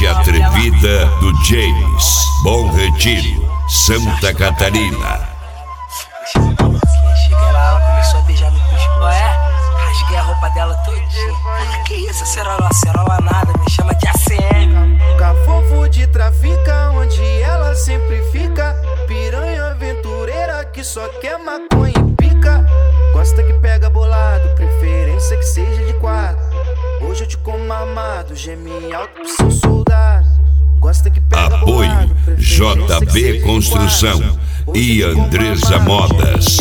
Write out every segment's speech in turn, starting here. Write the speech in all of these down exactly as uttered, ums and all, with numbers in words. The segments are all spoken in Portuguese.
Charrete Atrevida do James, Bom Retiro, Santa Catarina. Cheguei lá, ela começou a beijar no pescoço. É? Rasguei a roupa dela todinha. Ah, que isso, acerola, acerola nada, me chama de A C M. Cafofo de trafica, onde ela sempre fica. Piranha aventureira que só quer maconha e pica. Gosta que pega bolado, preferência que seja de quatro. Hoje eu te como armado, geme alto pro seu soldado. Gosta que pega Apoio bolado, J B Construção e Andresa Modas.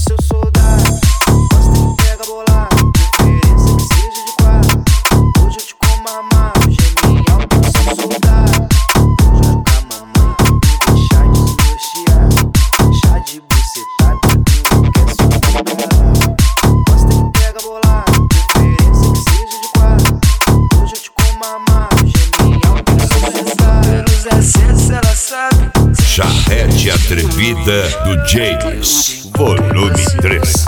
Charrete Atrevida do James, volume três.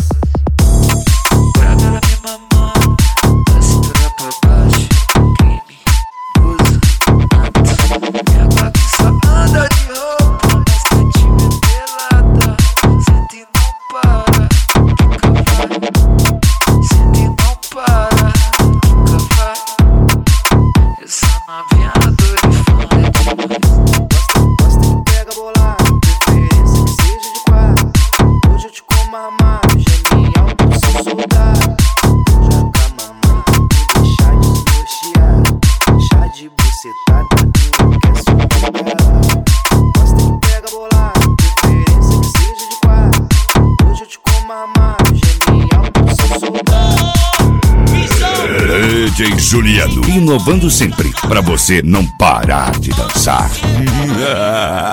D J Juliano, inovando sempre, pra você não parar de dançar.